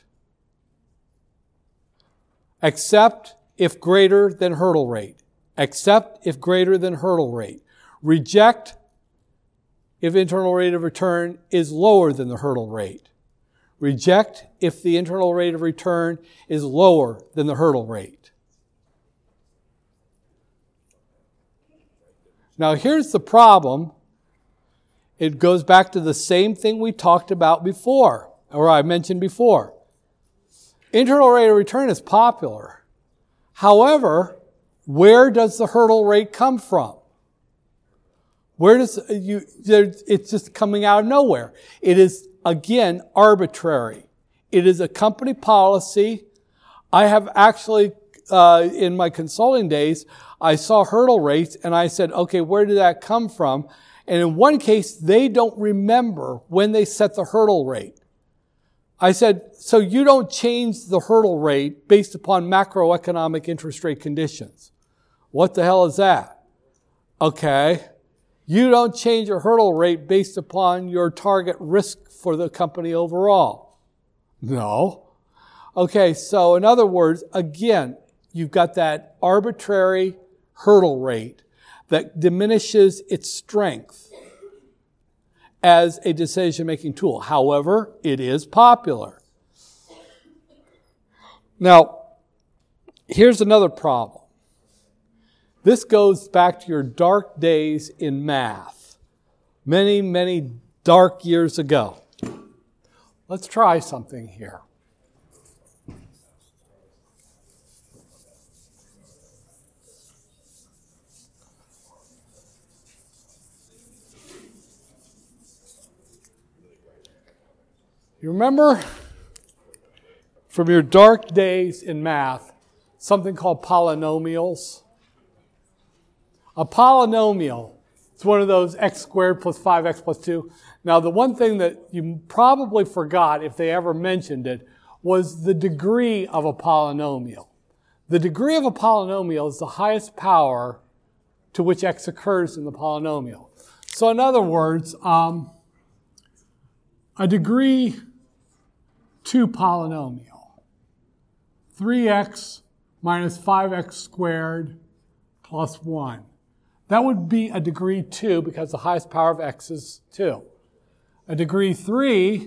Accept if greater than hurdle rate. Accept if greater than hurdle rate. Reject if internal rate of return is lower than the hurdle rate. Reject if the internal rate of return is lower than the hurdle rate. Now here's the problem. It goes back to the same thing we talked about before, or I mentioned before. Internal rate of return is popular. However, where does the hurdle rate come from? Where does you, it's just coming out of nowhere. It is, again, arbitrary. It is a company policy. I have actually, uh, in my consulting days, I saw hurdle rates and I said, okay, where did that come from? And in one case, they don't remember when they set the hurdle rate. I said, so you don't change the hurdle rate based upon macroeconomic interest rate conditions. What the hell is that? Okay. You don't change your hurdle rate based upon your target risk for the company overall. No. Okay, so in other words, again, you've got that arbitrary hurdle rate that diminishes its strength as a decision-making tool. However, it is popular. Now, Here's another problem. This goes back to your dark days in math, many, many dark years ago. Let's try something here. You remember from your dark days in math something called polynomials? A polynomial is one of those x squared plus five x plus two. Now, the one thing that you probably forgot, if they ever mentioned it, was the degree of a polynomial. The degree of a polynomial is the highest power to which x occurs in the polynomial. So in other words, um, a degree two polynomial, three x minus five x squared plus one. That would be a degree two because the highest power of x is two. A degree three,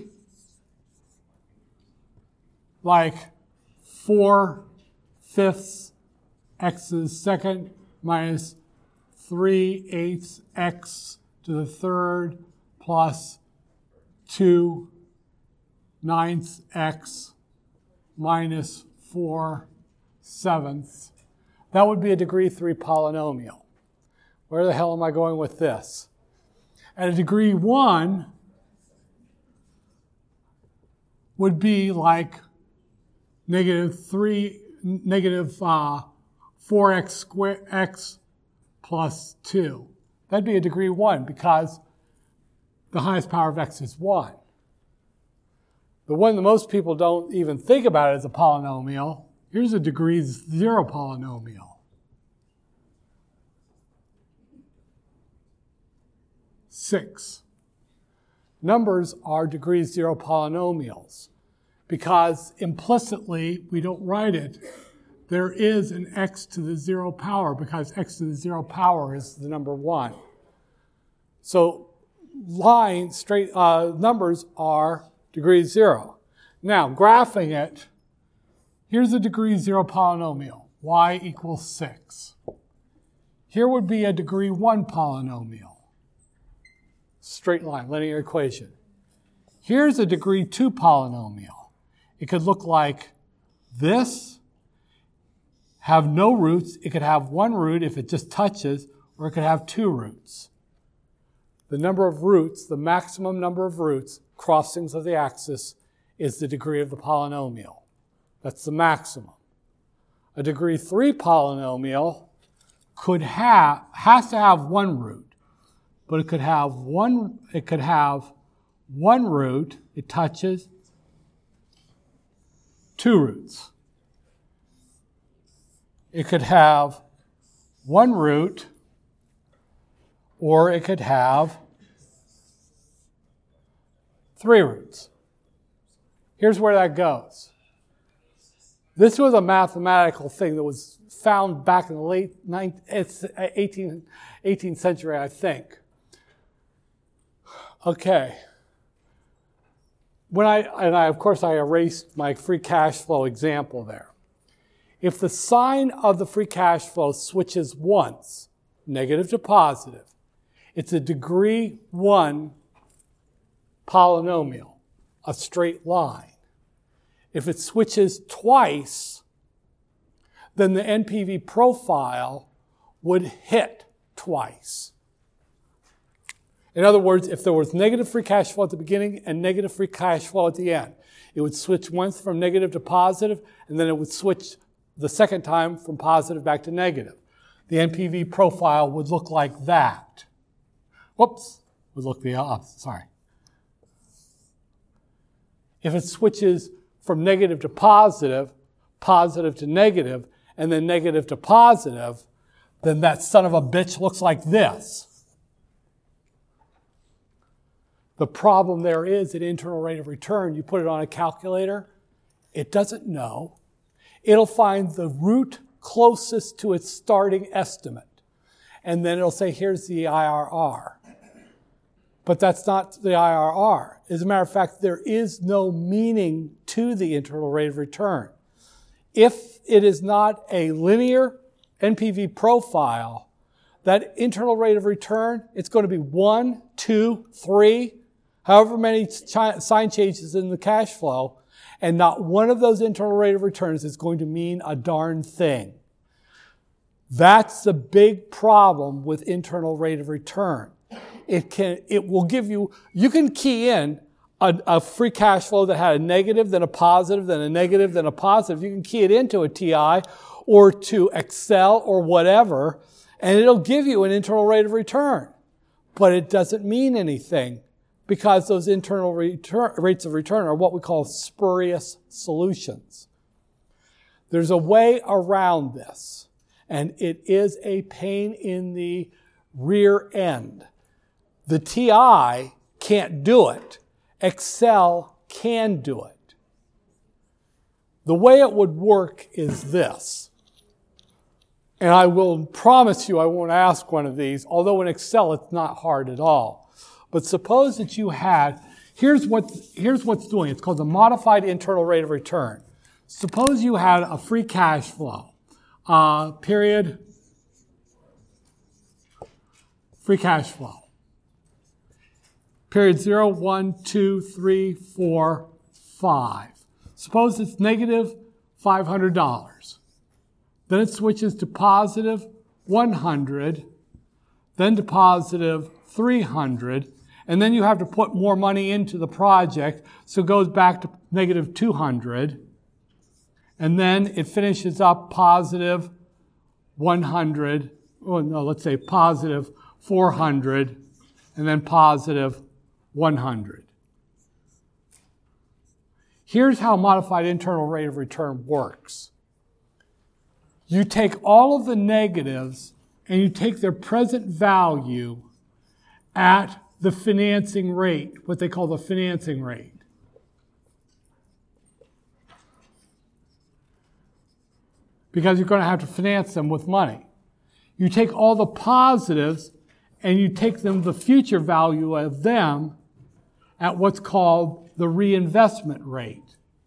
like four fifths x's second minus three eighths x to the third plus two ninths x minus four sevenths. That would be a degree three polynomial. Where the hell am I going with this? At a degree one would be like negative three, negative uh, four x squared x plus two. That'd be a degree one because the highest power of x is one. The one that most people don't even think about as a polynomial, here's a degree zero polynomial. Six. Numbers are degree zero polynomials because implicitly, we don't write it, there is an x to the zero power because x to the zero power is the number one. So line, straight uh, numbers are degree zero. Now, graphing it, here's a degree zero polynomial, y equals six. Here would be a degree one polynomial. Straight line, linear equation. Here's a degree two polynomial. It could look like this, have no roots. It could have one root if it just touches, or it could have two roots. The number of roots, the maximum number of roots, crossings of the axis, is the degree of the polynomial. That's the maximum. A degree three polynomial could have, has to have one root. But it could have one, it could have one root, it touches, two roots. It could have one root, or it could have three roots. Here's where that goes. This was a mathematical thing that was found back in the late eighteenth, eighteenth century, I think. Okay. When I, and I, of course, I erased my free cash flow example there. If the sign of the free cash flow switches once, negative to positive, it's a degree one polynomial, a straight line. If it switches twice, then the N P V profile would hit twice. In other words, if there was negative free cash flow at the beginning and negative free cash flow at the end, it would switch once from negative to positive, and then it would switch the second time from positive back to negative. The N P V profile would look like that. Whoops, would look the opposite, sorry. If it switches from negative to positive, positive to negative, and then negative to positive, then that son of a bitch looks like this. The problem there is at internal rate of return, you put it on a calculator, it doesn't know. It'll find the root closest to its starting estimate. And then it'll say, here's the I R R. But that's not the I R R. As a matter of fact, there is no meaning to the internal rate of return. if it is not a linear N P V profile, that internal rate of return, it's going to be one, two, three, however many ch- sign changes in the cash flow, and not one of those internal rate of returns is going to mean a darn thing. That's the big problem with internal rate of return. It can, it will give you, you can key in a, a free cash flow that had a negative, then a positive, then a negative, then a positive. You can key it into a T I or to Excel or whatever, and it'll give you an internal rate of return. But it doesn't mean anything because those internal return, rates of return are what we call spurious solutions. There's a way around this, and it is a pain in the rear end. The T I can't do it. Excel can do it. The way it would work is this. And I will promise you I won't ask one of these, although in Excel it's not hard at all. But suppose that you had, here's what, here's what's doing. It's called the modified internal rate of return. Suppose you had a free cash flow, uh, period, free cash flow. Period zero, one, two, three, four, five. Suppose it's negative five hundred dollars. Then it switches to positive one hundred, then to positive three hundred, and then you have to put more money into the project, so it goes back to negative two hundred, and then it finishes up positive one hundred, oh no, let's say positive four hundred, and then positive one hundred. Here's how modified internal rate of return works. You take all of the negatives and you take their present value at the financing rate, what they call the financing rate. Because you're going to have to finance them with money. You take all the positives and you take them the future value of them at what's called the reinvestment rate.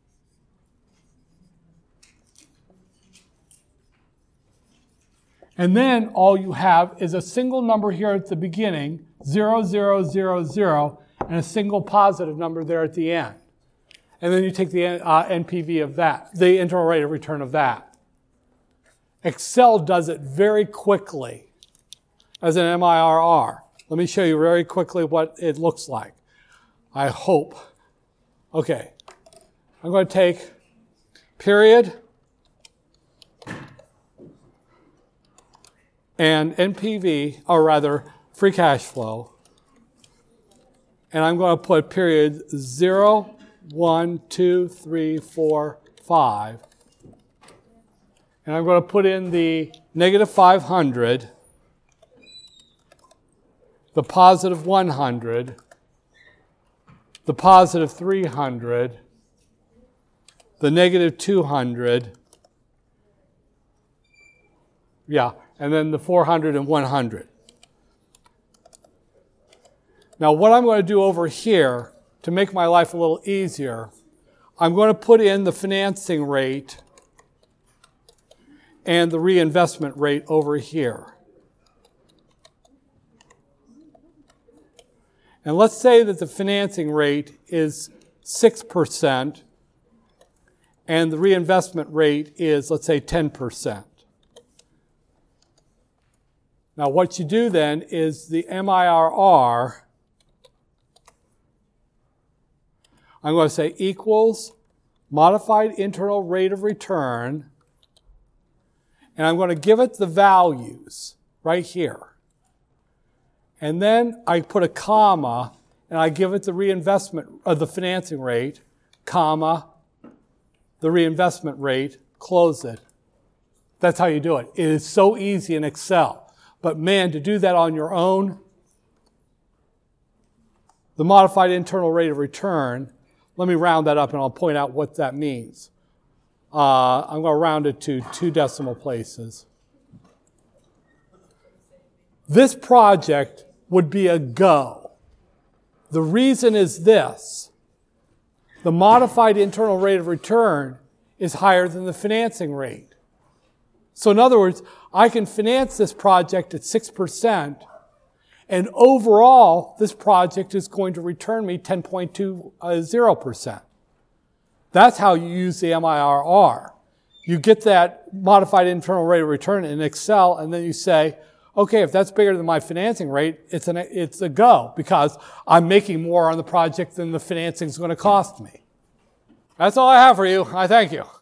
And then all you have is a single number here at the beginning, zero, zero, zero, zero, and a single positive number there at the end. And then you take the uh, N P V of that, the internal rate of return of that. Excel does it very quickly as an M I R R. Let me show you very quickly what it looks like. I hope. Okay. I'm going to take period and N P V, or rather free cash flow, and I'm going to put period zero, one, two, three, four, five, and I'm going to put in the negative five hundred, the positive one hundred, the positive three hundred, the negative two hundred, yeah, and then the four hundred and one hundred. Now what I'm going to do over here, to make my life a little easier, I'm going to put in the financing rate and the reinvestment rate over here. And let's say that the financing rate is six percent and the reinvestment rate is, let's say, ten percent. Now what you do then is the M I R R, I'm going to say equals modified internal rate of return, and I'm going to give it the values right here. And then I put a comma, and I give it the reinvestment, or the financing rate, comma, the reinvestment rate, close it. That's how you do it. It is so easy in Excel. But man, to do that on your own, the modified internal rate of return, let me round that up and I'll point out what that means. Uh, I'm going to round it to two decimal places. This project would be a go. The reason is this. The modified internal rate of return is higher than the financing rate. So in other words, I can finance this project at six percent, and overall, this project is going to return me ten point two zero percent. That's how you use the M I R R. You get that modified internal rate of return in Excel, and then you say, okay, if that's bigger than my financing rate, it's, an, it's a go, because I'm making more on the project than the financing is going to cost me. That's all I have for you. I thank you.